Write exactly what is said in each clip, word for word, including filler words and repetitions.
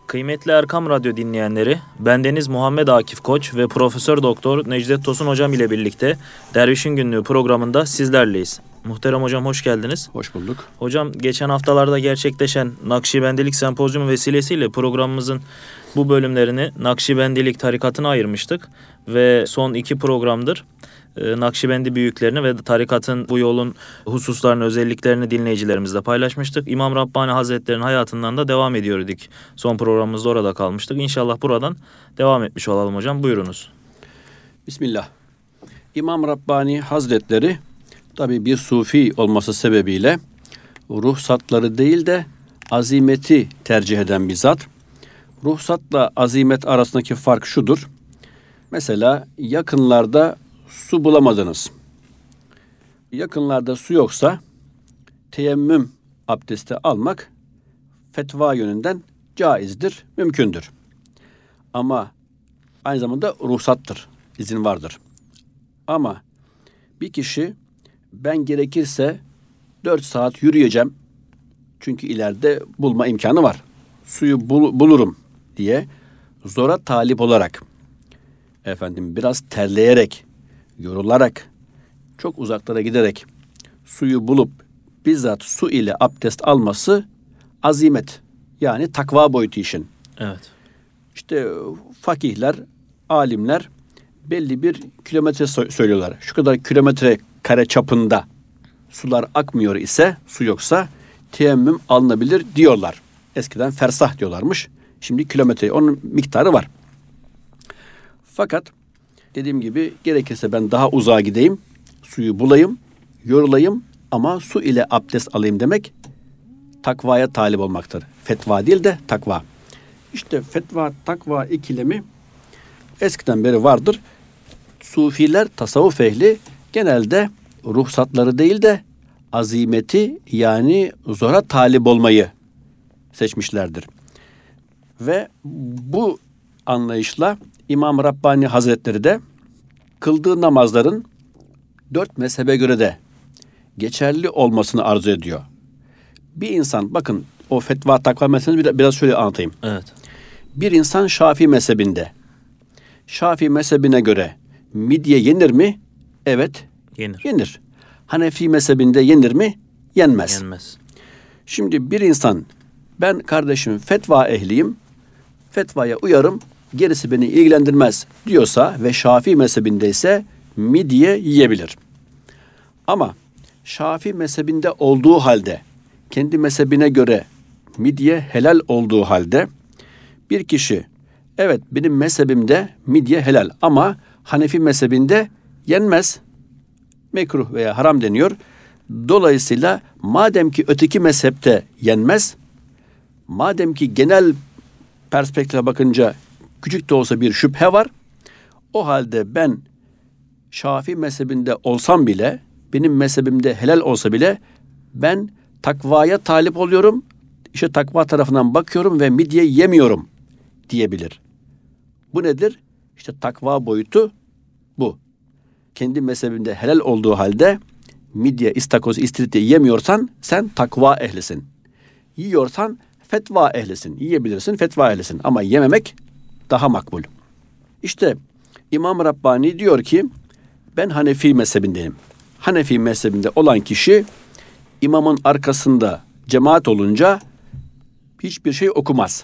Kıymetli Erkam Radyo dinleyenleri, bendeniz Muhammed Akif Koç ve Profesör Doktor Necdet Tosun Hocam ile birlikte Dervişin Günlüğü programında sizlerleyiz. Muhterem hocam hoş geldiniz. Hoş bulduk. Hocam geçen haftalarda gerçekleşen Nakşibendilik Sempozyumu vesilesiyle programımızın bu bölümlerini Nakşibendilik tarikatına ayırmıştık. Ve son iki programdır Nakşibendi büyüklerini ve tarikatın bu yolun hususlarını, özelliklerini dinleyicilerimizle paylaşmıştık. İmam Rabbani Hazretleri'nin hayatından da devam ediyorduk. Son programımızda orada kalmıştık. İnşallah buradan devam etmiş olalım hocam. Buyurunuz. Bismillah. İmam Rabbani Hazretleri tabii bir sufi olması sebebiyle ruhsatları değil de azimeti tercih eden bir zat. Ruhsatla azimet arasındaki fark şudur. Mesela yakınlarda su bulamadınız. Yakınlarda su yoksa teyemmüm abdesti almak fetva yönünden caizdir, mümkündür. Ama aynı zamanda ruhsattır, izin vardır. Ama bir kişi ben gerekirse dört saat yürüyeceğim çünkü ileride bulma imkanı var. Suyu bul- bulurum diye zora talip olarak efendim biraz terleyerek, yorularak, çok uzaklara giderek suyu bulup bizzat su ile abdest alması azimet. Yani takva boyutu işin. Evet. İşte fakihler, alimler belli bir kilometre söylüyorlar. Şu kadar kilometre kare çapında sular akmıyor ise, su yoksa teyemmüm alınabilir diyorlar. Eskiden fersah diyorlarmış. Şimdi kilometre, onun miktarı var. Fakat dediğim gibi gerekirse ben daha uzağa gideyim, suyu bulayım, yorulayım ama su ile abdest alayım demek takvaya talip olmaktır. Fetva değil de takva. İşte fetva, takva ikilemi eskiden beri vardır. Sufiler, tasavvuf ehli genelde ruhsatları değil de azimeti yani zora talip olmayı seçmişlerdir. Ve bu anlayışla İmam Rabbani Hazretleri de kıldığı namazların dört mezhebe göre de geçerli olmasını arzu ediyor. Bir insan, bakın o fetva takva meselesini biraz, biraz şöyle anlatayım. Evet. Bir insan Şafii mezhebinde. Şafii mezhebine göre midye yenir mi? Evet. Yenir. Yenir. Hanefi mezhebinde yenir mi? Yenmez. Yenmez. Şimdi bir insan, ben kardeşim fetva ehliyim, fetvaya uyarım, gerisi beni ilgilendirmez diyorsa ve Şafii mezhebinde ise midye yiyebilir. Ama Şafii mezhebinde olduğu halde, kendi mezhebine göre midye helal olduğu halde bir kişi, evet benim mezhebimde midye helal ama Hanefi mezhebinde yenmez, mekruh veya haram deniyor. Dolayısıyla madem ki öteki mezhepte yenmez, madem ki genel perspektife bakınca küçük de olsa bir şüphe var, o halde ben Şafii mezhebinde olsam bile, benim mezhebimde helal olsa bile ben takvaya talip oluyorum, işte takva tarafından bakıyorum ve midye yemiyorum diyebilir. Bu nedir? İşte takva boyutu bu. Kendi mezhebinde helal olduğu halde midye, istakoz, istiridye yemiyorsan sen takva ehlisin. Yiyorsan fetva ehlisin. Yiyebilirsin, fetva ehlisin. Ama yememek daha makbul. İşte İmam Rabbani diyor ki ben Hanefi mezhebindeyim. Hanefi mezhebinde olan kişi imamın arkasında cemaat olunca hiçbir şey okumaz.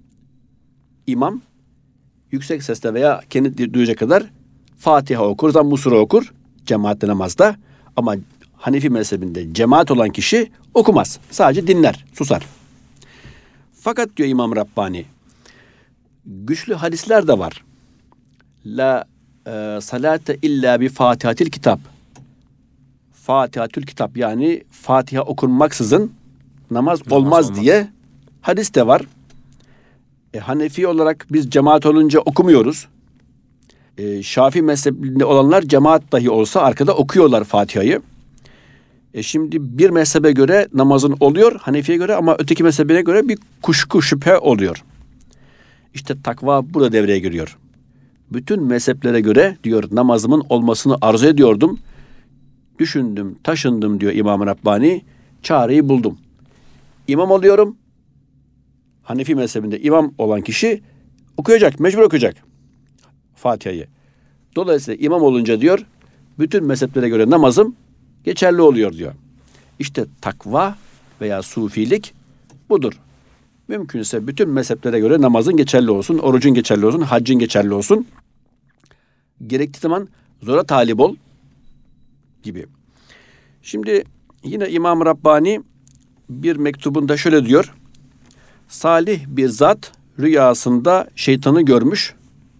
İmam yüksek sesle veya kendi duyacak kadar Fatiha okur, Zamm-ı Sure okur cemaatle namazda. Ama Hanefi mezhebinde cemaat olan kişi okumaz. Sadece dinler, susar. Fakat diyor İmam Rabbani, güçlü hadisler de var. La e, salate illa bi fatihatil kitap. Fatihatül kitap yani Fatiha okunmaksızın namaz, namaz olmaz, olmaz diye hadis de var. E, Hanefi olarak biz cemaat olunca okumuyoruz. E, Şafii mezhebinde olanlar cemaat dahi olsa arkada okuyorlar Fatiha'yı. E şimdi bir mezhebe göre namazın oluyor, Hanefi'ye göre, ama öteki mezhebine göre bir kuşku, şüphe oluyor. İşte takva burada devreye giriyor. Bütün mezheplere göre diyor namazımın olmasını arzu ediyordum. Düşündüm, taşındım diyor İmam-ı Rabbani. Çareyi buldum. İmam oluyorum. Hanefi mezhebinde imam olan kişi okuyacak, mecbur okuyacak Fatiha'yı. Dolayısıyla imam olunca diyor, bütün mezheplere göre namazım geçerli oluyor diyor. İşte takva veya sufilik budur. Mümkünse bütün mezheplere göre namazın geçerli olsun, orucun geçerli olsun, haccın geçerli olsun. Gerektiği zaman zora talip ol gibi. Şimdi yine İmam Rabbani bir mektubunda şöyle diyor. Salih bir zat rüyasında şeytanı görmüş.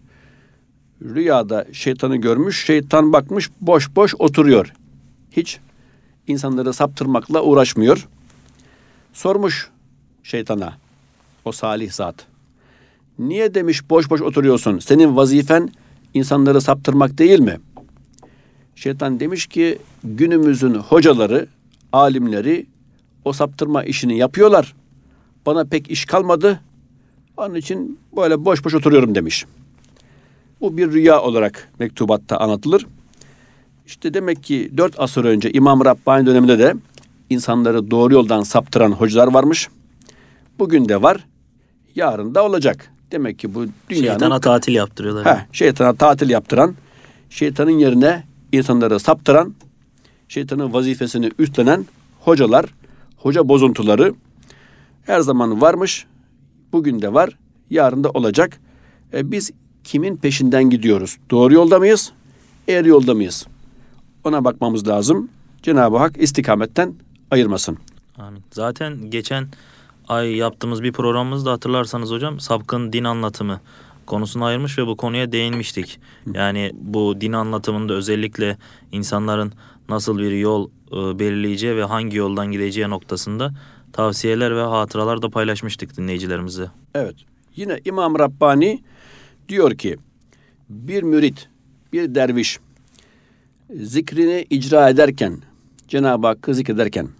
Rüyada şeytanı görmüş. Şeytan bakmış boş boş oturuyor. Hiç insanları saptırmakla uğraşmıyor. Sormuş şeytana o salih zat. Niye demiş boş boş oturuyorsun? Senin vazifen insanları saptırmak değil mi? Şeytan demiş ki günümüzün hocaları, alimleri o saptırma işini yapıyorlar. Bana pek iş kalmadı. Onun için böyle boş boş oturuyorum demiş. Bu bir rüya olarak mektubatta anlatılır. İşte demek ki dört asır önce İmam Rabbani döneminde de insanları doğru yoldan saptıran hocalar varmış. Bugün de var. Yarın da olacak. Demek ki bu dünyanın... Şeytana tatil yaptırıyorlar. Heh, şeytana tatil yaptıran, şeytanın yerine insanları saptıran, şeytanın vazifesini üstlenen hocalar, hoca bozuntuları her zaman varmış. Bugün de var. Yarın da olacak. E biz kimin peşinden gidiyoruz? Doğru yolda mıyız? Eğri yolda mıyız? Ona bakmamız lazım. Cenab-ı Hak istikametten ayırmasın. Amin. Zaten geçen ay yaptığımız bir programımızda hatırlarsanız hocam sapkın din anlatımı konusunu ayırmış ve bu konuya değinmiştik. Yani bu din anlatımında özellikle insanların nasıl bir yol e, belirleyeceği ve hangi yoldan gideceği noktasında tavsiyeler ve hatıralar da paylaşmıştık dinleyicilerimize. Evet. Yine İmam Rabbani diyor ki bir mürit, bir derviş zikrini icra ederken, Cenab-ı Hakk'ı zikrederken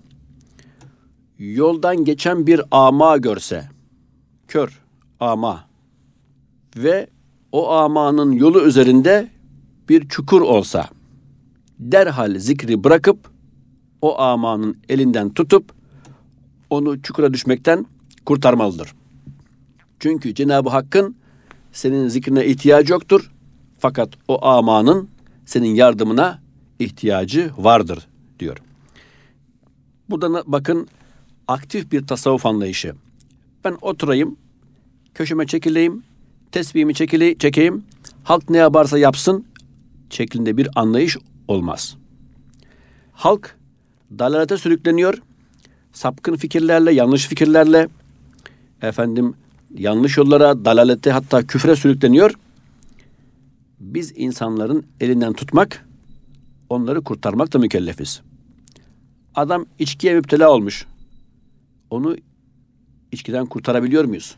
yoldan geçen bir ama görse, kör ama ve o amanın yolu üzerinde bir çukur olsa, derhal zikri bırakıp o amanın elinden tutup onu çukura düşmekten kurtarmalıdır. Çünkü Cenab-ı Hakk'ın senin zikrine ihtiyacı yoktur. Fakat o amanın senin yardımına ihtiyacı vardır diyor. Burada bakın aktif bir tasavvuf anlayışı. Ben oturayım, köşeme çekileyim, tesbihimi çekile, çekeyim, halk ne yaparsa yapsın şeklinde bir anlayış olmaz. Halk dalalete sürükleniyor, sapkın fikirlerle, yanlış fikirlerle, efendim yanlış yollara, dalalete hatta küfre sürükleniyor. Biz insanların elinden tutmak, onları kurtarmakla mükellefiz. Adam içkiye müptela olmuş. Onu içkiden kurtarabiliyor muyuz?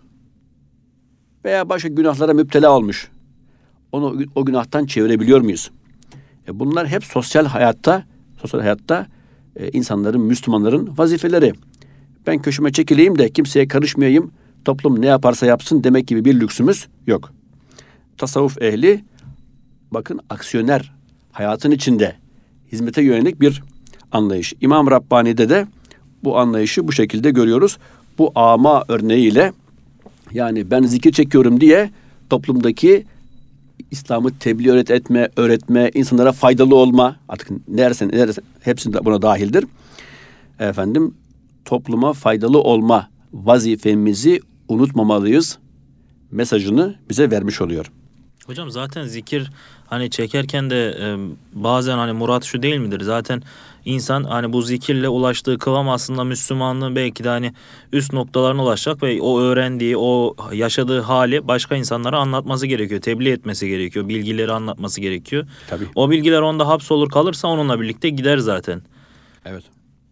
Veya başka günahlara müptela olmuş. Onu o günahtan çevirebiliyor muyuz? E bunlar hep sosyal hayatta, sosyal hayatta e, insanların, Müslümanların vazifeleri. Ben köşeme çekileyim de kimseye karışmayayım, toplum ne yaparsa yapsın demek gibi bir lüksümüz yok. Tasavvuf ehli, bakın aksiyoner, hayatın içinde hizmete yönelik bir anlayış. İmam Rabbani'de de bu anlayışı bu şekilde görüyoruz. Bu ama örneğiyle, yani ben zikir çekiyorum diye toplumdaki İslam'ı tebliğ öğret etme, öğretme, insanlara faydalı olma, artık neresi, neresi hepsinde buna dahildir. Efendim, topluma faydalı olma vazifemizi unutmamalıyız mesajını bize vermiş oluyor. Hocam zaten zikir hani çekerken de e, bazen hani murat şu değil midir? Zaten insan hani bu zikirle ulaştığı kıvam aslında Müslümanlığın belki de hani üst noktalarına ulaşacak ve o öğrendiği, o yaşadığı hali başka insanlara anlatması gerekiyor. Tebliğ etmesi gerekiyor. Bilgileri anlatması gerekiyor. Tabii. O bilgiler onda hapsolur kalırsa onunla birlikte gider zaten. Evet.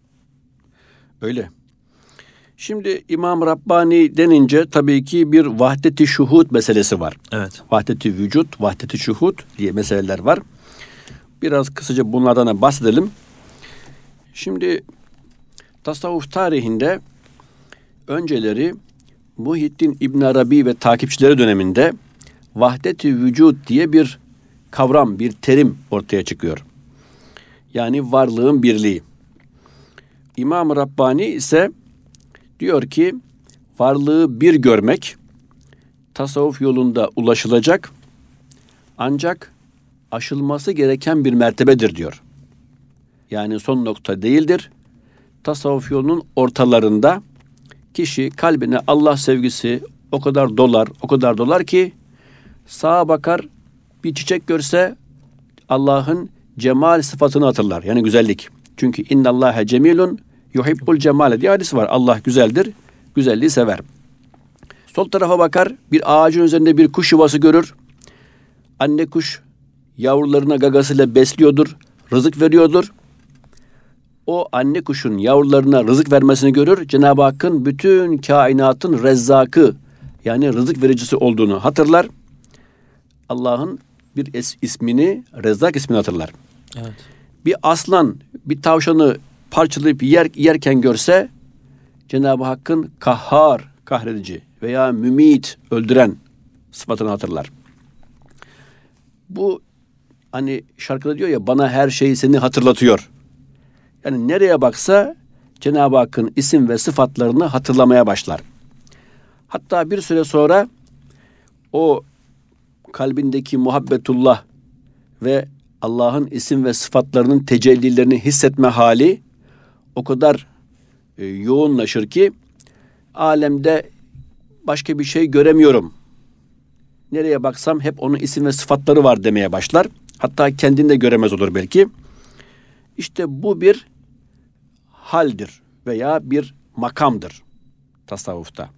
Öyle. Şimdi İmam Rabbani denince tabii ki bir vahdet-i şuhud meselesi var. Evet. Vahdet-i vücut, vahdet-i şuhud diye meseleler var. Biraz kısaca bunlardan da bahsedelim. Şimdi tasavvuf tarihinde önceleri Muhyiddin İbn Arabi ve takipçileri döneminde vahdet-i vücut diye bir kavram, bir terim ortaya çıkıyor. Yani varlığın birliği. İmam Rabbani ise diyor ki varlığı bir görmek tasavvuf yolunda ulaşılacak ancak aşılması gereken bir mertebedir diyor. Yani son nokta değildir. Tasavvuf yolunun ortalarında kişi kalbine Allah sevgisi o kadar dolar, o kadar dolar ki sağa bakar, bir çiçek görse Allah'ın cemal sıfatını hatırlar. Yani güzellik. Çünkü innallâhe cemilun yuhibbul cemale diye hadisi var. Allah güzeldir, güzelliği sever. Sol tarafa bakar, bir ağacın üzerinde bir kuş yuvası görür. Anne kuş yavrularına gagasıyla besliyordur, rızık veriyordur. O anne kuşun yavrularına rızık vermesini görür. Cenab-ı Hakk'ın bütün kainatın rezzakı, yani rızık vericisi olduğunu hatırlar. Allah'ın bir es- ismini, Rezzak ismini hatırlar. Evet. Bir aslan bir tavşanı parçalayıp yer, yerken görse Cenab-ı Hakk'ın kahhar, kahredici veya mümit, öldüren sıfatını hatırlar. Bu hani şarkıda diyor ya, bana her şey seni hatırlatıyor. Yani nereye baksa Cenab-ı Hakk'ın isim ve sıfatlarını hatırlamaya başlar. Hatta bir süre sonra o kalbindeki muhabbetullah ve Allah'ın isim ve sıfatlarının tecellilerini hissetme hali o kadar e, yoğunlaşır ki alemde başka bir şey göremiyorum. Nereye baksam hep onun isim ve sıfatları var demeye başlar. Hatta kendini de göremez olur belki. İşte bu bir haldir veya bir makamdır tasavvufta.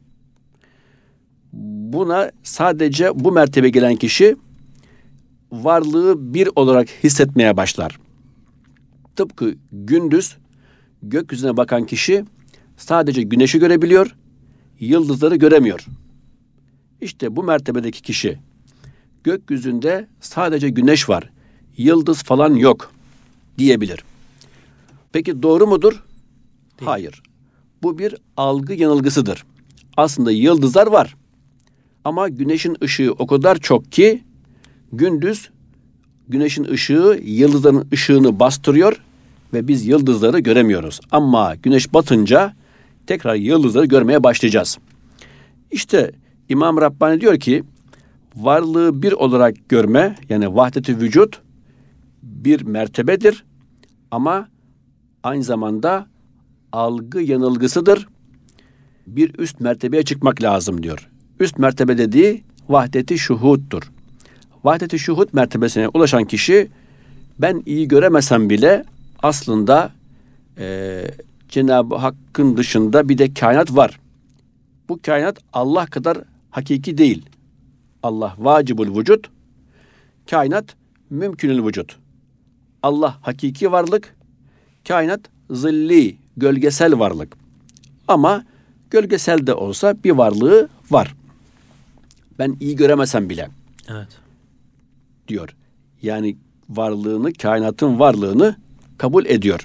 Buna sadece bu mertebe gelen kişi varlığı bir olarak hissetmeye başlar. Tıpkı gündüz gökyüzüne bakan kişi sadece güneşi görebiliyor, yıldızları göremiyor. İşte bu mertebedeki kişi gökyüzünde sadece güneş var, yıldız falan yok diyebilir. Peki doğru mudur? Değil. Hayır. Bu bir algı yanılgısıdır. Aslında yıldızlar var. Ama güneşin ışığı o kadar çok ki gündüz güneşin ışığı yıldızların ışığını bastırıyor ve biz yıldızları göremiyoruz. Ama güneş batınca tekrar yıldızları görmeye başlayacağız. İşte İmam Rabbani diyor ki varlığı bir olarak görme, yani vahdet-i vücut bir mertebedir ama aynı zamanda algı yanılgısıdır. Bir üst mertebeye çıkmak lazım diyor. Üst mertebe dediği vahdet-i şuhuddur. Vahdet-i şuhud mertebesine ulaşan kişi ben iyi göremesem bile aslında e, Cenab-ı Hakk'ın dışında bir de kainat var. Bu kainat Allah kadar hakiki değil. Allah vacibul vücut, kainat mümkünül vücut. Allah hakiki varlık, kainat zilli, gölgesel varlık. Ama gölgesel de olsa bir varlığı var. Ben iyi göremesem bile. Evet. Diyor. Yani varlığını, kainatın varlığını kabul ediyor.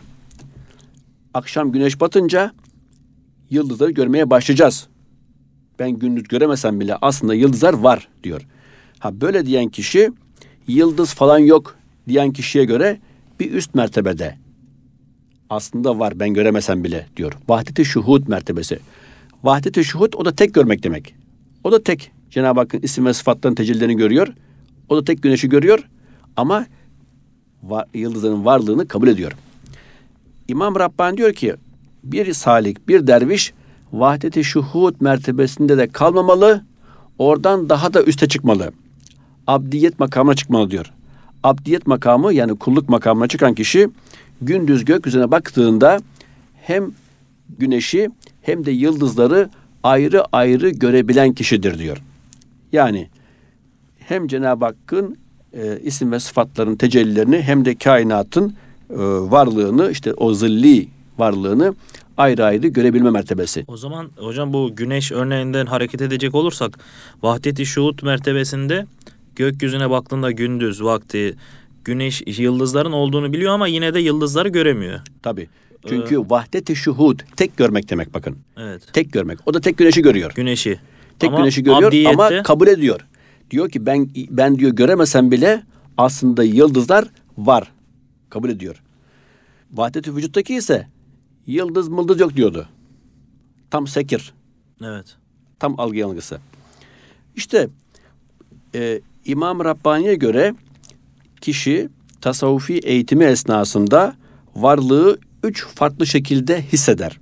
Akşam güneş batınca yıldızları görmeye başlayacağız. Ben gündüz göremesem bile aslında yıldızlar var diyor. Ha böyle diyen kişi yıldız falan yok diyen kişiye göre bir üst mertebede. Aslında var ben göremesem bile diyor. Vahdet-i şuhud mertebesi. Vahdet-i şuhud o da tek görmek demek. O da tek. Cenab-ı Hakk'ın isim ve sıfatlarının tecellilerini görüyor. O da tek güneşi görüyor ama va- yıldızların varlığını kabul ediyor. İmam Rabbani diyor ki bir salik, bir derviş vahdet-i şuhud mertebesinde de kalmamalı. Oradan daha da üste çıkmalı. Abdiyet makamına çıkmalı diyor. Abdiyet makamı yani kulluk makamına çıkan kişi gündüz gökyüzüne baktığında hem güneşi hem de yıldızları ayrı ayrı görebilen kişidir diyor. Yani hem Cenab-ı Hakk'ın e, isim ve sıfatların tecellilerini hem de kainatın e, varlığını, işte o zilli varlığını ayrı ayrı görebilme mertebesi. O zaman hocam bu güneş örneğinden hareket edecek olursak vahdet-i şuhud mertebesinde gökyüzüne baktığında gündüz vakti güneş yıldızların olduğunu biliyor ama yine de yıldızları göremiyor. Tabii. Çünkü ee, vahdet-i şuhud tek görmek demek bakın. Evet. Tek görmek. O da tek güneşi görüyor. Güneşi. Tek ama güneşi görüyor abdiyette... ama kabul ediyor. Diyor ki ben ben diyor göremesem bile aslında yıldızlar var. Kabul ediyor. Vahdet-i vücuttaki ise yıldız mıldız yok diyordu. Tam sekir. Evet. tam algı yanılgısı. İşte e, İmam Rabbani'ye göre kişi tasavvufi eğitimi esnasında varlığı üç farklı şekilde hisseder.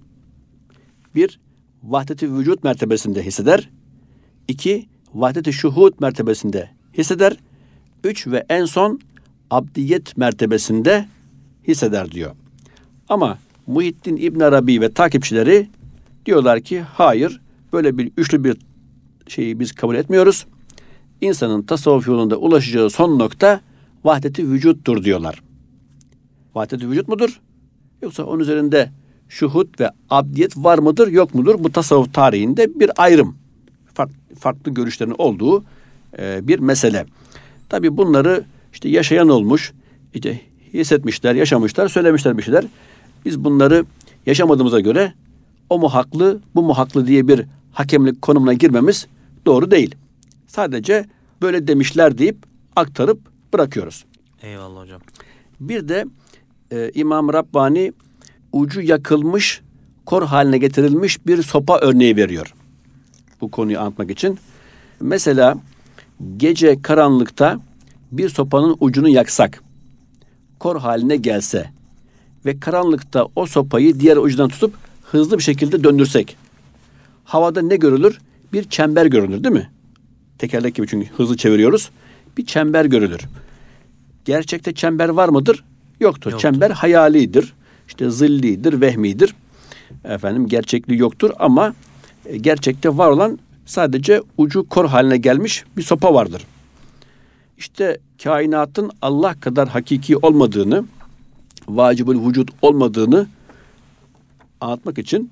Bir, vahdet-i vücut mertebesinde hisseder. İki, vahdet-i şuhud mertebesinde hisseder. Üç ve en son abdiyet mertebesinde hisseder diyor. Ama Muhyiddin İbn Arabi ve takipçileri diyorlar ki hayır, böyle bir üçlü bir şeyi biz kabul etmiyoruz. İnsanın tasavvuf yolunda ulaşacağı son nokta vahdet-i vücuttur diyorlar. Vahdet-i vücut mudur? Yoksa onun üzerinde şuhud ve abdiyet var mıdır, yok mudur? Bu tasavvuf tarihinde bir ayrım. Farklı, farklı görüşlerin olduğu e, bir mesele. Tabii bunları işte yaşayan olmuş, işte hissetmişler, yaşamışlar, söylemişler bir şeyler. Biz bunları yaşamadığımıza göre o mu haklı, bu mu haklı diye bir hakemlik konumuna girmemiz doğru değil. Sadece böyle demişler deyip aktarıp bırakıyoruz. Eyvallah hocam. Bir de e, İmam Rabbani ucu yakılmış, kor haline getirilmiş bir sopa örneği veriyor. Bu konuyu anlatmak için. Mesela gece karanlıkta bir sopanın ucunu yaksak, kor haline gelse ve karanlıkta o sopayı diğer ucundan tutup hızlı bir şekilde döndürsek, havada ne görülür? Bir çember görünür, değil mi? Tekerlek gibi, çünkü hızlı çeviriyoruz. Bir çember görülür. Gerçekte çember var mıdır? Yoktur. Yoktur. Çember hayalidir. İşte zillidir, vehmidir. Efendim gerçekliği yoktur ama gerçekte var olan sadece ucu kor haline gelmiş bir sopa vardır. İşte kainatın Allah kadar hakiki olmadığını, vacibül vücut olmadığını anlatmak için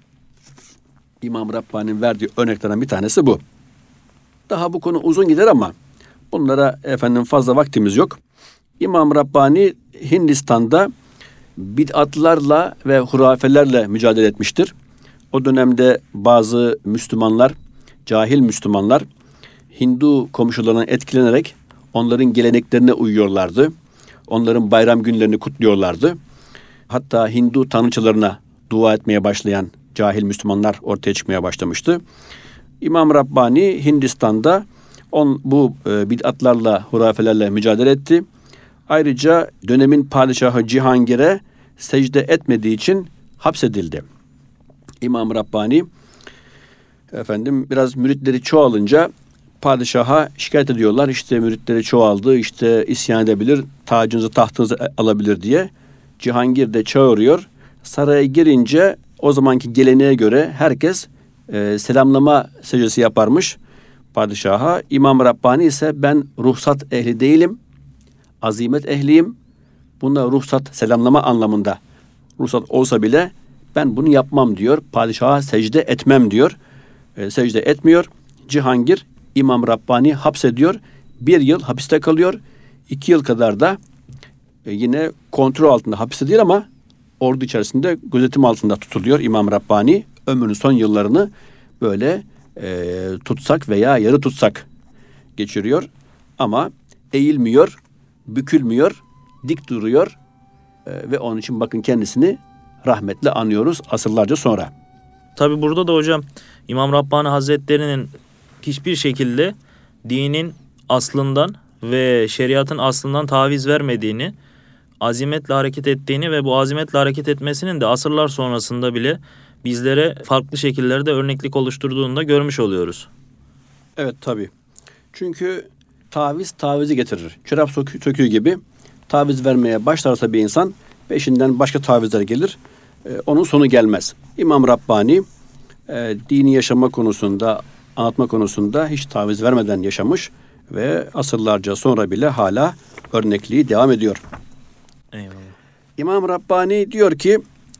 İmam Rabbani'nin verdiği örneklerden bir tanesi bu. Daha bu konu uzun gider ama bunlara efendim fazla vaktimiz yok. İmam Rabbani Hindistan'da bid'atlarla ve hurafelerle mücadele etmiştir. O dönemde bazı Müslümanlar, cahil Müslümanlar Hindu komşularından etkilenerek onların geleneklerine uyuyorlardı. Onların bayram günlerini kutluyorlardı. Hatta Hindu tanrıçalarına dua etmeye başlayan cahil Müslümanlar ortaya çıkmaya başlamıştı. İmam Rabbani Hindistan'da on, bu e, bid'atlarla, hurafelerle mücadele etti. Ayrıca dönemin padişahı Cihangir'e secde etmediği için hapsedildi. İmam Rabbani efendim biraz müritleri çoğalınca padişaha şikayet ediyorlar. İşte müritleri çoğaldı, işte isyan edebilir, tacınızı tahtınızı alabilir diye. Cihangir de çağırıyor. Saraya girince o zamanki geleneğe göre herkes e, selamlama secdesi yaparmış padişaha. İmam Rabbani ise ben ruhsat ehli değilim, azimet ehliyim. Bunda ruhsat selamlama anlamında ruhsat olsa bile ben bunu yapmam diyor. Padişaha secde etmem diyor. E, secde etmiyor. Cihangir İmam Rabbani hapsediyor. Bir yıl hapiste kalıyor. İki yıl kadar da e, yine kontrol altında, hapiste değil ama ordu içerisinde gözetim altında tutuluyor İmam Rabbani. Ömrünün son yıllarını böyle e, tutsak veya yarı tutsak geçiriyor. Ama eğilmiyor, bükülmüyor, dik duruyor e, ve onun için bakın kendisini rahmetle anıyoruz asırlarca sonra. Tabi burada da hocam İmam Rabbani Hazretleri'nin hiçbir şekilde dinin aslından ve şeriatın aslından taviz vermediğini, azimetle hareket ettiğini ve bu azimetle hareket etmesinin de asırlar sonrasında bile bizlere farklı şekillerde örneklik oluşturduğunu da görmüş oluyoruz. Evet tabii. Çünkü taviz tavizi getirir. Çorap sökü, söküğü gibi taviz vermeye başlarsa bir insan peşinden başka tavizler gelir. Ee, onun sonu gelmez. İmam Rabbani e, dini yaşama konusunda, anlatma konusunda hiç taviz vermeden yaşamış ve asırlarca sonra bile hala örnekliği devam ediyor. Eyvallah. İmam Rabbani diyor ki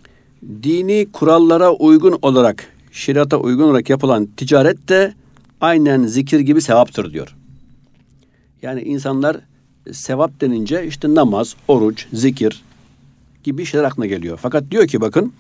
dini kurallara uygun olarak, şeriata uygun olarak yapılan ticaret de aynen zikir gibi sevaptır diyor. Yani insanlar sevap denince işte namaz, oruç, zikir gibi şeyler aklına geliyor. Fakat diyor ki bakın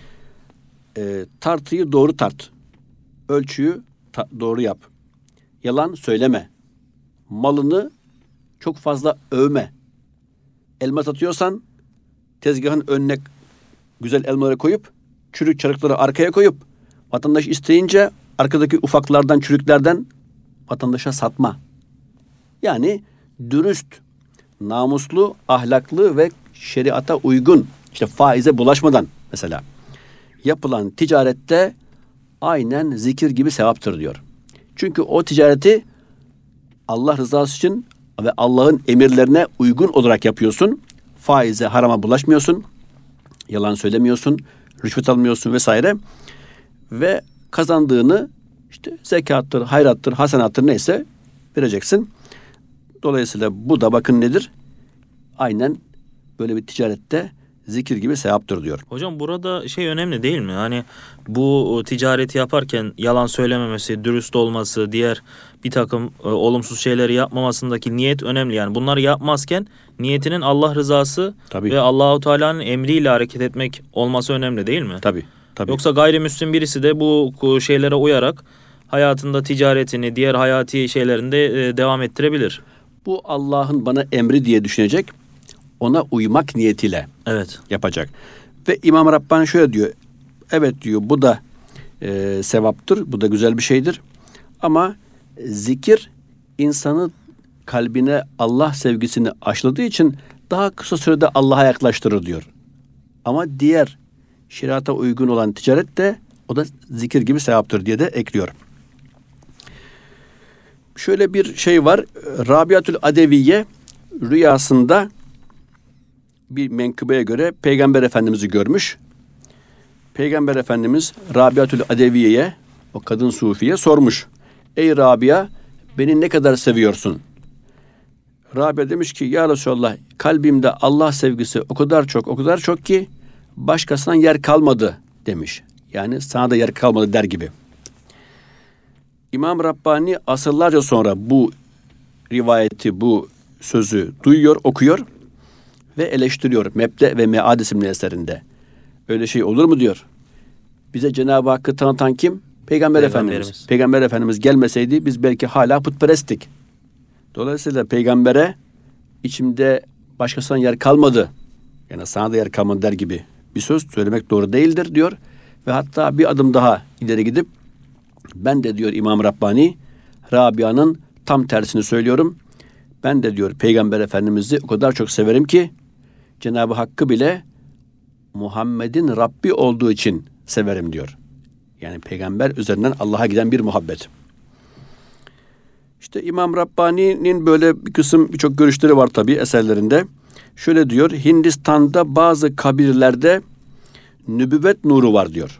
e, tartıyı doğru tart. Ölçüyü ta- doğru yap. Yalan söyleme. Malını çok fazla övme. Elma satıyorsan tezgahın önüne güzel elmaları koyup çürük çarıkları arkaya koyup vatandaş isteyince arkadaki ufaklardan, çürüklerden vatandaşa satma. Yani dürüst, namuslu, ahlaklı ve şeriata uygun, işte faize bulaşmadan mesela yapılan ticarette aynen zikir gibi sevaptır diyor. Çünkü o ticareti Allah rızası için ve Allah'ın emirlerine uygun olarak yapıyorsun. Faize, harama bulaşmıyorsun. Yalan söylemiyorsun. Rüşvet almıyorsun vesaire. Ve kazandığını işte zekattır, hayrattır, hasenattır neyse vereceksin. Dolayısıyla bu da bakın nedir? Aynen böyle bir ticarette zikir gibi sevaptır diyor. Hocam burada şey önemli değil mi? Hani bu ticareti yaparken yalan söylememesi, dürüst olması, diğer bir takım e, olumsuz şeyleri yapmamasındaki niyet önemli. Yani bunları yapmazken niyetinin Allah rızası Tabii. ve Allahu Teala'nın emriyle hareket etmek olması önemli değil mi? Tabii. Tabii. Yoksa gayrimüslim birisi de bu şeylere uyarak hayatında ticaretini, diğer hayati şeylerinde e, devam ettirebilir. Bu Allah'ın bana emri diye düşünecek. Ona uymak niyetiyle Evet. yapacak. Ve İmam Rabbani şöyle diyor. Evet diyor, bu da e, sevaptır. Bu da güzel bir şeydir. Ama zikir insanı kalbine Allah sevgisini aşıladığı için daha kısa sürede Allah'a yaklaştırır diyor. Ama diğer şeriata uygun olan ticaret de o da zikir gibi sevaptır diye de ekliyor. Şöyle bir şey var. Rabiatül Adeviye rüyasında bir menkıbeye göre Peygamber Efendimiz'i görmüş. Peygamber Efendimiz Rabiatül Adeviye'ye, o kadın sufiye sormuş. Ey Rabia, beni ne kadar seviyorsun? Rabia demiş ki ya Resulallah, kalbimde Allah sevgisi o kadar çok o kadar çok ki başkasından yer kalmadı demiş. Yani sana da yer kalmadı der gibi. İmam Rabbani asırlarca sonra bu rivayeti, bu sözü duyuyor, okuyor ve eleştiriyor. Mebde ve Mead isimli eserinde. Öyle şey olur mu diyor. Bize Cenab-ı Hakk'ı tanıtan kim? Peygamber Efendimiz. Peygamber Efendimiz gelmeseydi biz belki hala putperesttik. Dolayısıyla peygambere içimde başkasından yer kalmadı. Yani sana da yer kalmadı der gibi bir söz söylemek doğru değildir diyor. Ve hatta bir adım daha ileri gidip ben de diyor İmam Rabbani, Rabia'nın tam tersini söylüyorum. Ben de diyor Peygamber Efendimiz'i o kadar çok severim ki Cenab-ı Hakk'ı bile Muhammed'in Rabbi olduğu için severim diyor. Yani peygamber üzerinden Allah'a giden bir muhabbet. İşte İmam Rabbani'nin böyle bir kısım birçok görüşleri var tabii eserlerinde. Şöyle diyor, Hindistan'da bazı kabirlerde nübüvvet nuru var diyor.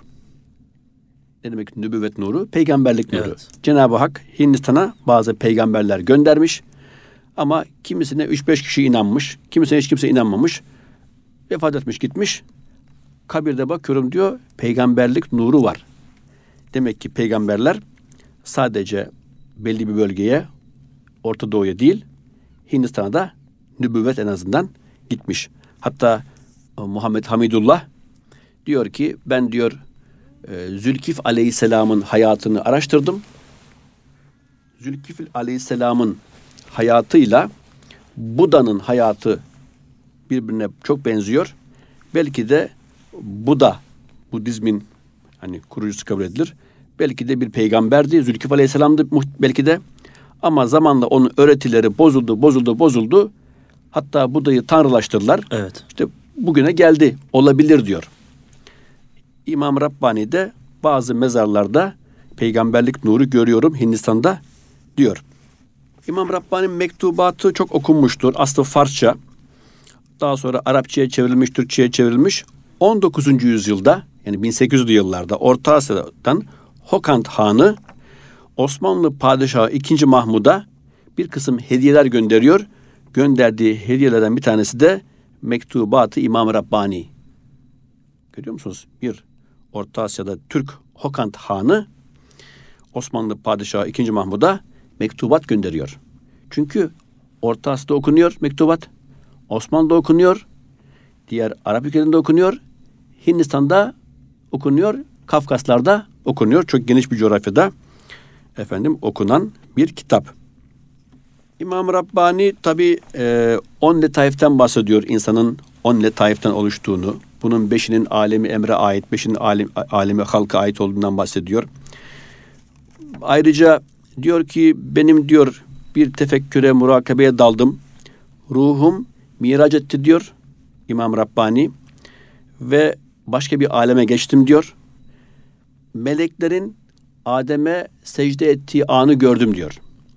Ne demek nübüvvet nuru? Peygamberlik nuru. Evet. Cenab-ı Hak Hindistan'a bazı peygamberler göndermiş. Ama kimisine üç beş kişi inanmış, kimisine hiç kimse inanmamış. Vefat etmiş gitmiş. Kabirde bakıyorum diyor, peygamberlik nuru var. Demek ki peygamberler sadece belli bir bölgeye, Orta Doğu'ya değil, Hindistan'a da nübüvvet en azından gitmiş. Hatta Muhammed Hamidullah diyor ki ben diyor Zülkif Aleyhisselam'ın hayatını araştırdım. Zülkif Aleyhisselam'ın hayatıyla Buda'nın hayatı birbirine çok benziyor. Belki de Buda, Budizmin hani kurucusu kabul edilir. Belki de bir peygamberdi. Zülkif Aleyhisselam'dı belki de. Ama zamanla onun öğretileri bozuldu, bozuldu, bozuldu. Hatta Buda'yı tanrılaştırdılar. Evet. İşte bugüne geldi. Olabilir diyor. İmam Rabbani de bazı mezarlarda peygamberlik nuru görüyorum Hindistan'da diyor. İmam Rabbani'nin mektubatı çok okunmuştur. Aslı Farsça. Daha sonra Arapçaya çevrilmiş, Türkçe'ye çevrilmiş. on dokuzuncu yüzyılda yani bin sekiz yüzlü yıllarda Orta Asya'dan Hokant Hanı Osmanlı Padişahı ikinci. Mahmud'a bir kısım hediyeler gönderiyor. Gönderdiği hediyelerden bir tanesi de Mektubat-ı İmam Rabbani. Görüyor musunuz? Bir Orta Asya'da Türk Hokant Hanı Osmanlı Padişahı ikinci. Mahmud'a mektubat gönderiyor. Çünkü Orta Asya'da okunuyor mektubat. Osmanlı'da okunuyor. Diğer Arap ülkelerinde okunuyor. Hindistan'da okunuyor. Kafkaslar'da okunuyor. Çok geniş bir coğrafyada efendim okunan bir kitap. İmam Rabbani tabi e, on letaiften bahsediyor. İnsanın on letaiften oluştuğunu. Bunun beşinin alemi emre ait, beşinin alem, alemi halka ait olduğundan bahsediyor. Ayrıca diyor ki benim diyor bir tefekküre, murakabeye daldım. Ruhum miraç etti diyor İmam Rabbani ve başka bir aleme geçtim diyor. Meleklerin Adem'e secde ettiği anı gördüm diyor.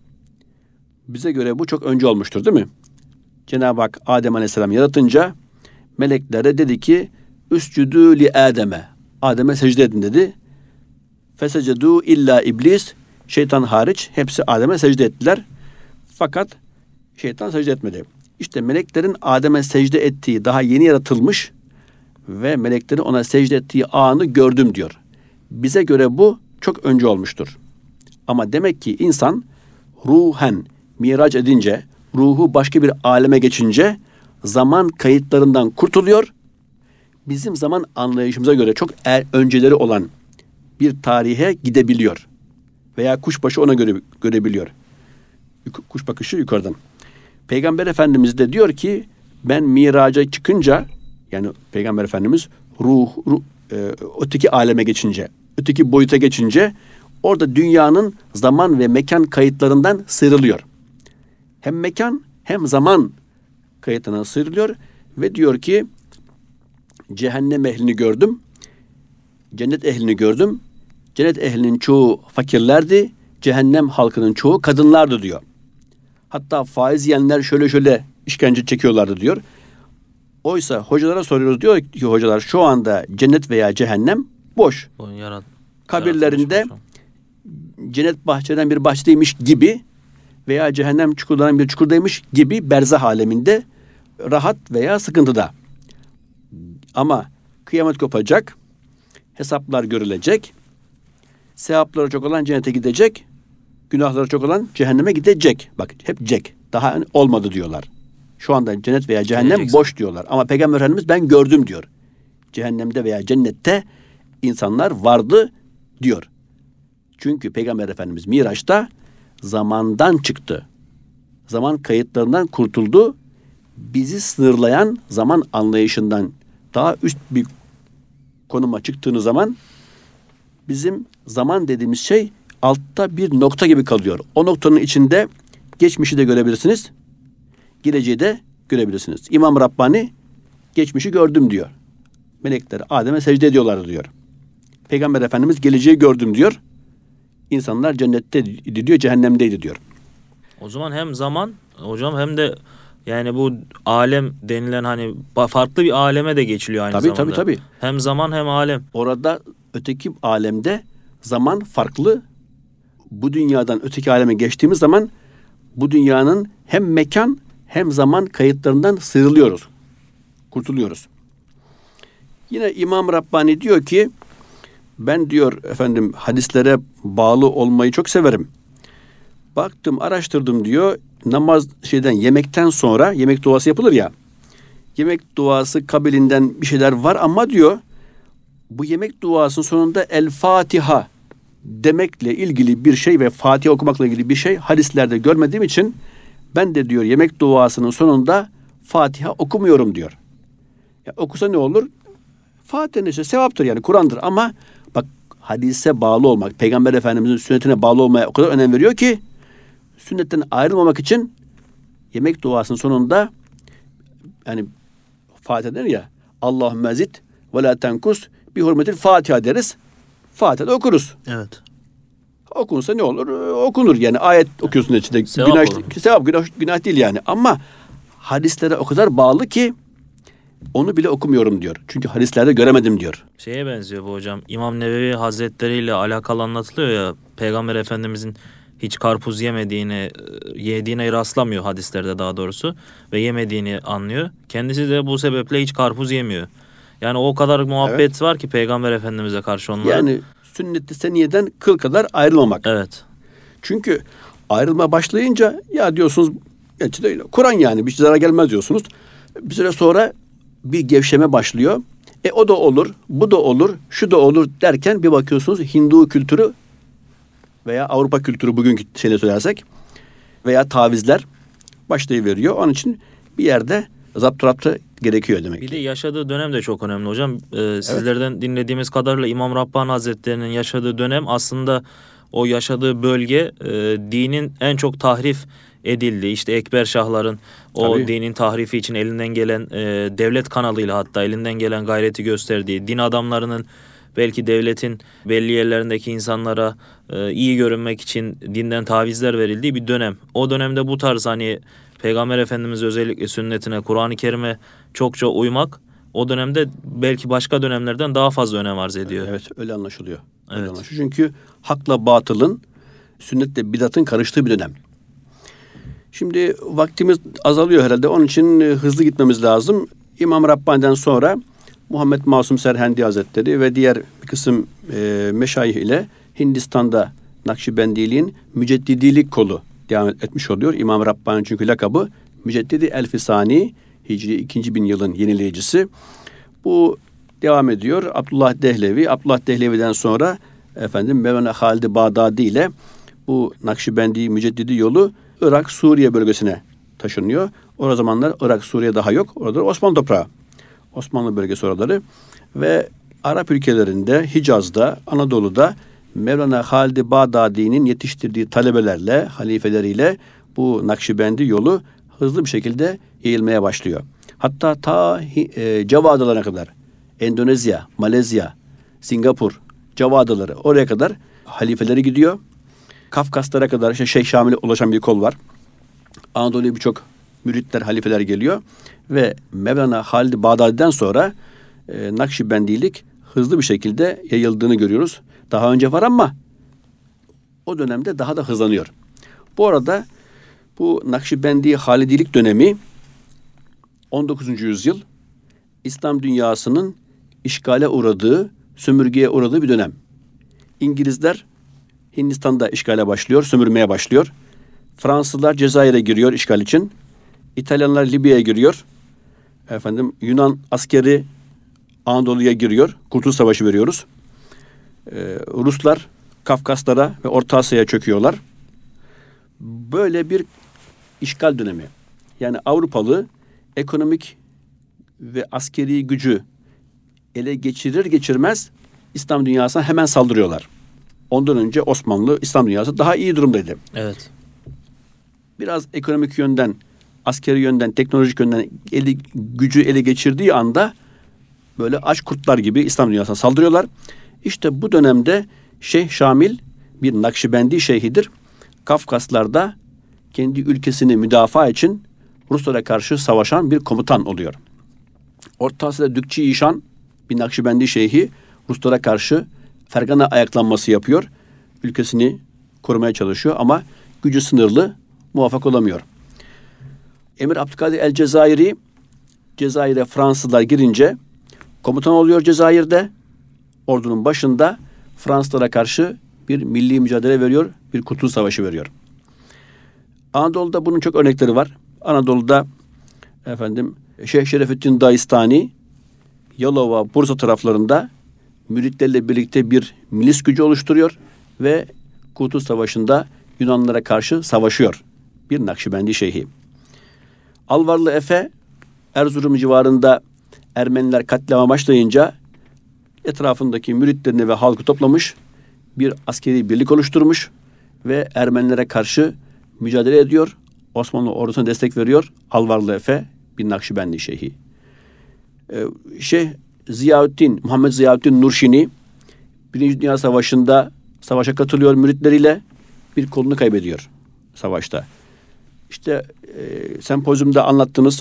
Bize göre bu çok önce olmuştur değil mi? Cenab-ı Hak Adem Aleyhisselam yaratınca meleklere dedi ki üscüdü li Adem'e. Adem'e secde edin dedi. Fesecedu illa iblis, şeytan hariç hepsi Adem'e secde ettiler. Fakat şeytan secde etmedi. İşte meleklerin Adem'e secde ettiği daha yeni yaratılmış ve meleklerin ona secde ettiği anı gördüm diyor. Bize göre bu çok önce olmuştur. Ama demek ki insan ruhen miraç edince, ruhu başka bir aleme geçince zaman kayıtlarından kurtuluyor. Bizim zaman anlayışımıza göre çok er, önceleri olan bir tarihe gidebiliyor. Veya kuşbaşı ona göre görebiliyor. Kuş bakışı yukarıdan. Peygamber Efendimiz de diyor ki ben miraca çıkınca, yani Peygamber Efendimiz ruh, ruh e, öteki aleme geçince, öteki boyuta geçince orada dünyanın zaman ve mekan kayıtlarından sıyrılıyor. Hem mekan hem zaman kayıtlarından sıyrılıyor ve diyor ki cehennem ehlini gördüm, cennet ehlini gördüm. Cennet ehlinin çoğu fakirlerdi, cehennem halkının çoğu kadınlardı diyor. Hatta faiz yiyenler şöyle şöyle işkence çekiyorlardı diyor. Oysa hocalara soruyoruz, diyor ki hocalar şu anda cennet veya cehennem boş. Yarat, Kabirlerinde cennet bahçeden bir bahçedeymiş gibi veya cehennem çukurlarından bir çukurdaymış gibi berzah aleminde rahat veya sıkıntıda. Ama kıyamet kopacak, hesaplar görülecek, sevapları çok olan cennete gidecek, günahları çok olan cehenneme gidecek. Bak hep cek. Daha olmadı diyorlar. Şu anda cennet veya cehennem Geleceksin. boş diyorlar. Ama Peygamber Efendimiz ben gördüm diyor. Cehennemde veya cennette insanlar vardı diyor. Çünkü Peygamber Efendimiz Miraç'ta zamandan çıktı. Zaman kayıtlarından kurtuldu. Bizi sınırlayan zaman anlayışından daha üst bir konuma çıktığınız zaman bizim zaman dediğimiz şey altta bir nokta gibi kalıyor. O noktanın içinde geçmişi de görebilirsiniz, geleceği de görebilirsiniz. İmam Rabbani geçmişi gördüm diyor. Melekler Adem'e secde ediyorlardı diyor. Peygamber Efendimiz geleceği gördüm diyor. İnsanlar cennette diyor, cehennemdeydi diyor. O zaman hem zaman hocam hem de yani bu alem denilen hani farklı bir aleme de geçiliyor aynı tabii, zamanda. Tabii tabii tabii. Hem zaman hem alem. Orada öteki alemde zaman farklı. Bu dünyadan öteki aleme geçtiğimiz zaman bu dünyanın hem mekan hem zaman kayıtlarından sıyrılıyoruz. Kurtuluyoruz. Yine İmam Rabbani diyor ki ben diyor efendim hadislere bağlı olmayı çok severim. Baktım, araştırdım diyor. Namaz şeyden yemekten sonra yemek duası yapılır ya. Yemek duası kabilinden bir şeyler var ama diyor bu yemek duasının sonunda El Fatiha demekle ilgili bir şey ve Fatiha okumakla ilgili bir şey hadislerde görmediğim için ben de diyor yemek duasının sonunda Fatiha okumuyorum diyor. Ya okusa ne olur? Fatiha'nın işte sevaptır yani Kur'an'dır ama bak hadise bağlı olmak, Peygamber Efendimizin sünnetine bağlı olmaya o kadar önem veriyor ki sünnetten ayrılmamak için yemek duasının sonunda yani Fatiha der ya Allahümme zid ve la tenkus bi hurmetil Fatiha deriz. Fatiha'da okuruz. Evet. Okunsa ne olur? Okunur yani ayet okuyorsun içinde. Sevap günah, olur. sevap günah, günah değil yani ama hadislere o kadar bağlı ki onu bile okumuyorum diyor. Çünkü hadislerde göremedim diyor. Şeye benziyor bu hocam. İmam Nevevi Hazretleri ile alakalı anlatılıyor ya. Peygamber Efendimizin hiç karpuz yemediğini, yediğine rastlamıyor hadislerde daha doğrusu. Ve yemediğini anlıyor. Kendisi de bu sebeple hiç karpuz yemiyor. Yani o kadar muhabbet evet. var ki Peygamber Efendimiz'e karşı onların. Yani sünnet-i seniyeden kıl kadar ayrılmamak. Evet. Çünkü ayrılma başlayınca ya diyorsunuz Kur'an yani bir şey zarar gelmez diyorsunuz. Bir süre sonra bir gevşeme başlıyor. E o da olur, bu da olur, şu da olur derken bir bakıyorsunuz Hindu kültürü veya Avrupa kültürü bugünkü şeyle söylersek veya tavizler başlayıveriyor. Onun için bir yerde zapturaptı gerekiyor demek. Bir de yaşadığı dönem de çok önemli hocam. Ee, sizlerden evet. dinlediğimiz kadarıyla İmam Rabbani Hazretleri'nin yaşadığı dönem aslında o yaşadığı bölge e, dinin en çok tahrif edildi. İşte Ekber Şahların o Tabii. dinin tahrifi için elinden gelen e, devlet kanalıyla hatta elinden gelen gayreti gösterdiği, din adamlarının belki devletin belli yerlerindeki insanlara e, iyi görünmek için dinden tavizler verildiği bir dönem. O dönemde bu tarz hani Peygamber Efendimiz özellikle sünnetine, Kur'an-ı Kerim'e çokça uymak o dönemde belki başka dönemlerden daha fazla önem arz ediyor. Evet, öyle anlaşılıyor. Öyle Evet. anlaşılıyor. Çünkü hakla batılın, sünnetle bidatın karıştığı bir dönem. Şimdi vaktimiz azalıyor herhalde. Onun için hızlı gitmemiz lazım. İmam Rabbani'den sonra Muhammed Masum Serhendi Hazretleri ve diğer bir kısım e, meşayih ile Hindistan'da Nakşibendiliğin müceddidilik kolu devam etmiş oluyor. İmam Rabbani çünkü lakabı Müceddidi Elfisani, Hicri ikinci bin yılın yenileyicisi. Bu devam ediyor. Abdullah Dehlevi, Abdullah Dehlevi'den sonra efendim Mevlana Halid-i Bağdadi ile bu Nakşibendi Müceddidi yolu Irak, Suriye bölgesine taşınıyor. O zamanlar Irak, Suriye daha yok. Orada Osmanlı toprağı. Osmanlı bölgesi oraları. Ve Arap ülkelerinde, Hicaz'da, Anadolu'da Mevlana Halid-i Bağdadi'nin yetiştirdiği talebelerle, halifeleriyle bu Nakşibendi yolu hızlı bir şekilde yayılmaya başlıyor. Hatta ta e, Java adalarına kadar, Endonezya, Malezya, Singapur, Java adaları oraya kadar halifeleri gidiyor. Kafkaslara kadar işte Şeyh Şamil'e ulaşan bir kol var. Anadolu'ya birçok müritler, halifeler geliyor. Ve Mevlana Halid-i Bağdadi'den sonra e, Nakşibendilik hızlı bir şekilde yayıldığını görüyoruz. Daha önce var ama o dönemde daha da hızlanıyor. Bu arada bu Nakşibendi Halidilik dönemi on dokuzuncu yüzyıl İslam dünyasının işgale uğradığı, sömürgeye uğradığı bir dönem. İngilizler Hindistan'da işgale başlıyor, sömürmeye başlıyor. Fransızlar Cezayir'e giriyor işgal için. İtalyanlar Libya'ya giriyor. Efendim Yunan askeri Anadolu'ya giriyor. Kurtuluş Savaşı veriyoruz. Ee, Ruslar Kafkaslara ve Orta Asya'ya çöküyorlar. Böyle bir işgal dönemi. Yani Avrupalı ekonomik ve askeri gücü ele geçirir geçirmez İslam dünyasına hemen saldırıyorlar. Ondan önce Osmanlı, İslam dünyası daha iyi durumdaydı. Evet. Biraz ekonomik yönden, askeri yönden, teknolojik yönden eli, gücü ele geçirdiği anda böyle aç kurtlar gibi İslam dünyasına saldırıyorlar. İşte bu dönemde Şeyh Şamil bir Nakşibendi şeyhidir. Kafkaslar'da kendi ülkesini müdafaa için Ruslara karşı savaşan bir komutan oluyor. Orta Asya'da Dükçi İşan bir Nakşibendi şeyhi Ruslara karşı Fergana ayaklanması yapıyor. Ülkesini korumaya çalışıyor ama gücü sınırlı, muvaffak olamıyor. Emir Abdülkadir El Cezayiri Cezayir'e Fransızlar girince komutan oluyor Cezayir'de. Ordunun başında Fransızlara karşı bir milli mücadele veriyor, bir Kurtuluş Savaşı veriyor. Anadolu'da bunun çok örnekleri var. Anadolu'da efendim Şeyh Şerefettin Dağistani Yalova, Bursa taraflarında müritlerle birlikte bir milis gücü oluşturuyor ve Kurtuluş Savaşı'nda Yunanlılara karşı savaşıyor. Bir Nakşibendi şeyhi. Alvarlı Efe Erzurum civarında Ermeniler katliama başlayınca etrafındaki müritlerini ve halkı toplamış, bir askeri birlik oluşturmuş ve Ermenilere karşı mücadele ediyor. Osmanlı ordusuna destek veriyor. Alvarlı Efe bir Nakşibendi şeyhi. Ee, Şeyh Ziyaüddin, Muhammed Ziyaüddin Nurşini Birinci Dünya Savaşı'nda savaşa katılıyor müritleriyle, bir kolunu kaybediyor savaşta. İşte e, sempozyumda anlattığınız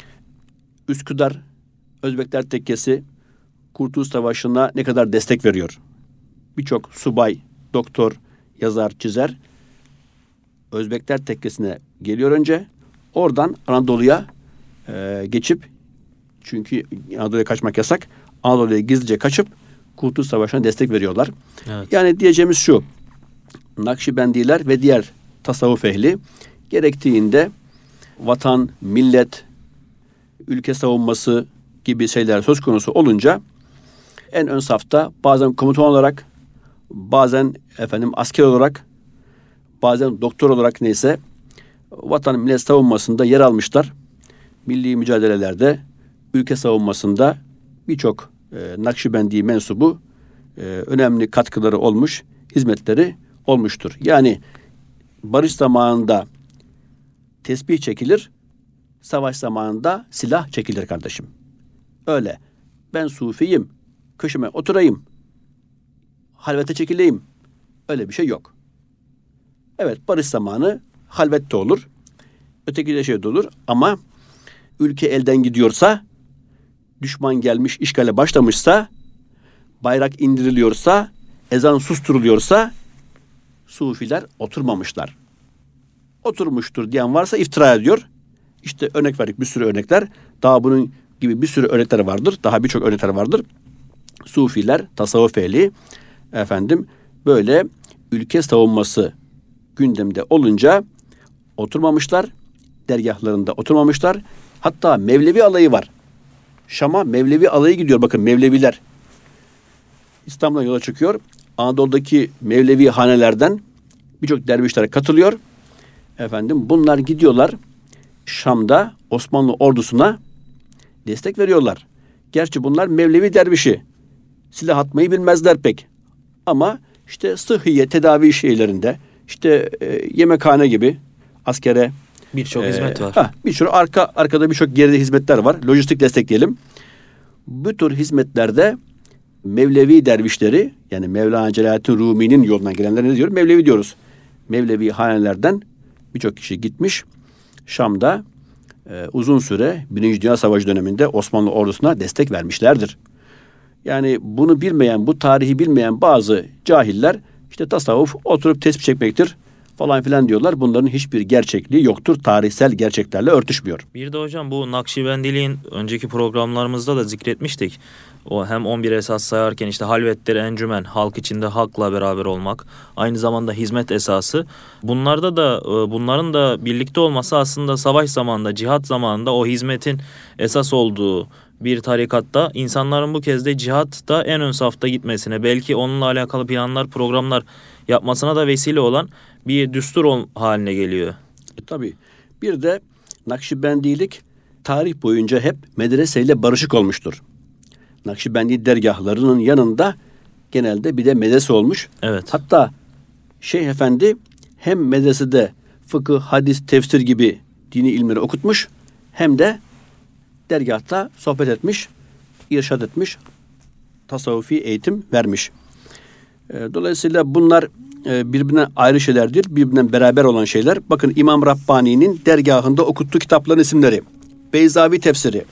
Üsküdar Özbekler Tekkesi Kurtuluş Savaşı'na ne kadar destek veriyor. Birçok subay, doktor, yazar, çizer Özbekler Tekkesi'ne geliyor önce. Oradan Anadolu'ya e, geçip, çünkü Anadolu'ya kaçmak yasak, Anadolu'ya gizlice kaçıp Kurtuluş Savaşı'na destek veriyorlar. Evet. Yani diyeceğimiz şu: Nakşibendiler ve diğer tasavvuf ehli gerektiğinde vatan, millet, ülke savunması gibi şeyler söz konusu olunca en ön safta bazen komutan olarak, bazen efendim asker olarak, bazen doktor olarak neyse vatan, millet savunmasında yer almışlar. Milli mücadelelerde, ülke savunmasında birçok e, Nakşibendi mensubu e, önemli katkıları olmuş, hizmetleri olmuştur. Yani barış zamanında tesbih çekilir, savaş zamanında silah çekilir kardeşim. Öyle. Ben sufiyim, köşeme oturayım, halvete çekileyim. Öyle bir şey yok. Evet, barış zamanı halvette olur. Öteki de şey de olur ama ülke elden gidiyorsa, düşman gelmiş, işgale başlamışsa, bayrak indiriliyorsa, ezan susturuluyorsa sufiler oturmamışlar. Oturmuştur diyen varsa iftira ediyor. İşte örnek verdik, bir sürü örnekler. Daha bunun gibi bir sürü örnekler vardır. Daha birçok örnekler vardır. Sufiler, tasavvuf ehli efendim böyle ülke savunması gündemde olunca oturmamışlar. Dergahlarında oturmamışlar. Hatta Mevlevi alayı var. Şam'a Mevlevi alayı gidiyor. Bakın Mevleviler İstanbul'dan yola çıkıyor. Anadolu'daki Mevlevi hanelerden birçok dervişler katılıyor. Efendim bunlar gidiyorlar. Şam'da Osmanlı ordusuna destek veriyorlar. Gerçi bunlar Mevlevi dervişi. Silah atmayı bilmezler pek. Ama işte sıhhiye, tedavi şeylerinde, işte e, yemekhane gibi askere Birçok e, hizmet var. Ha, birçok arka arkada birçok geride hizmetler var. Lojistik destek diyelim. Bu tür hizmetlerde Mevlevi dervişleri, yani Mevlana Celaleddin Rumi'nin yolundan gelenler ne diyor? Mevlevi diyoruz. Mevlevi hanelerden birçok kişi gitmiş. Şam'da e, uzun süre Birinci Dünya Savaşı döneminde Osmanlı ordusuna destek vermişlerdir. Yani bunu bilmeyen, bu tarihi bilmeyen bazı cahiller işte tasavvuf oturup tesbih çekmektir falan filan diyorlar. Bunların hiçbir gerçekliği yoktur. Tarihsel gerçeklerle örtüşmüyor. Bir de hocam bu Nakşibendiliğin önceki programlarımızda da zikretmiştik. O hem on bir esas sayarken işte halvetleri encümen, halk içinde halkla beraber olmak, aynı zamanda hizmet esası. Bunlarda da bunların da birlikte olması aslında savaş zamanında, cihat zamanında o hizmetin esas olduğu bir tarikatta insanların bu kez de cihatta en ön safta gitmesine, belki onunla alakalı planlar, programlar yapmasına da vesile olan bir düstur ol- haline geliyor. E, tabii. Bir de Nakşibendilik tarih boyunca hep medreseyle barışık olmuştur. Nakşibendi dergahlarının yanında genelde bir de medrese olmuş. Evet. Hatta Şeyh Efendi hem medresede fıkıh, hadis, tefsir gibi dini ilmleri okutmuş, hem de dergahta sohbet etmiş, irşad etmiş, tasavvufi eğitim vermiş. Dolayısıyla bunlar birbirine ayrı şeylerdir, birbirinden beraber olan şeyler. Bakın İmam Rabbani'nin dergahında okuttuğu kitapların isimleri: Beyzavi tefsiri,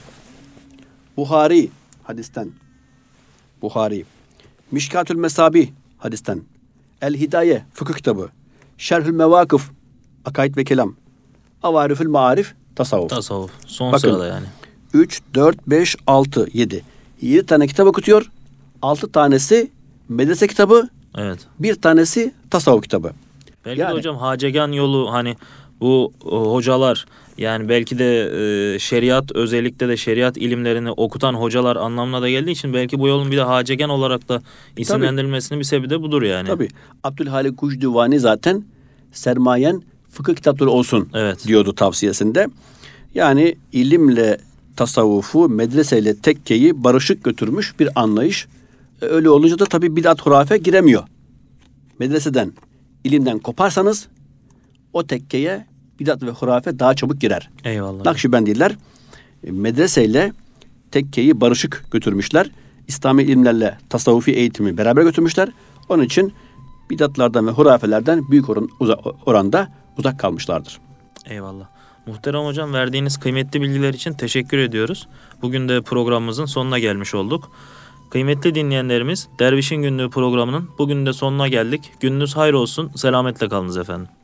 Buhari hadisten, Buhari, Mişkatül Mesabi hadisten, El Hidaye fıkıh kitabı, Şerhül Mevakıf akaid ve kelam, Avarifül Maarif tasavvuf. Tasavvuf. Son Bakın, sırada yani. üç, dört, beş, altı, yedi. yedi tane kitap okutuyor. altı tanesi medrese kitabı, Evet. bir tanesi tasavvuf kitabı. Belki Yani- de hocam Hacegan yolu, hani bu o, hocalar, yani belki de e, şeriat, özellikle de şeriat ilimlerini okutan hocalar anlamına da geldiği için belki bu yolun bir de Hacegan olarak da isimlendirilmesinin bir sebebi de budur yani. Tabii. Abdülhalik Kucdüvani zaten sermayen fıkıh kitapları olsun Evet. diyordu tavsiyesinde. Yani ilimle tasavvufu, medreseyle tekkeyi barışık götürmüş bir anlayış. E, Öyle olunca da tabii bidat hurafe giremiyor. Medreseden, ilimden koparsanız o tekkeye bidat ve hurafe daha çabuk girer. Eyvallah. Nakşibendiler e, medreseyle tekkeyi barışık götürmüşler. İslami ilimlerle tasavvufi eğitimi beraber götürmüşler. Onun için bidatlardan ve hurafelerden büyük oran, uza, oranda uzak kalmışlardır. Eyvallah. Muhterem hocam, verdiğiniz kıymetli bilgiler için teşekkür ediyoruz. Bugün de programımızın sonuna gelmiş olduk. Kıymetli dinleyenlerimiz, Dervişin Günlüğü programının bugün de sonuna geldik. Gününüz hayır olsun. Selametle kalınız efendim.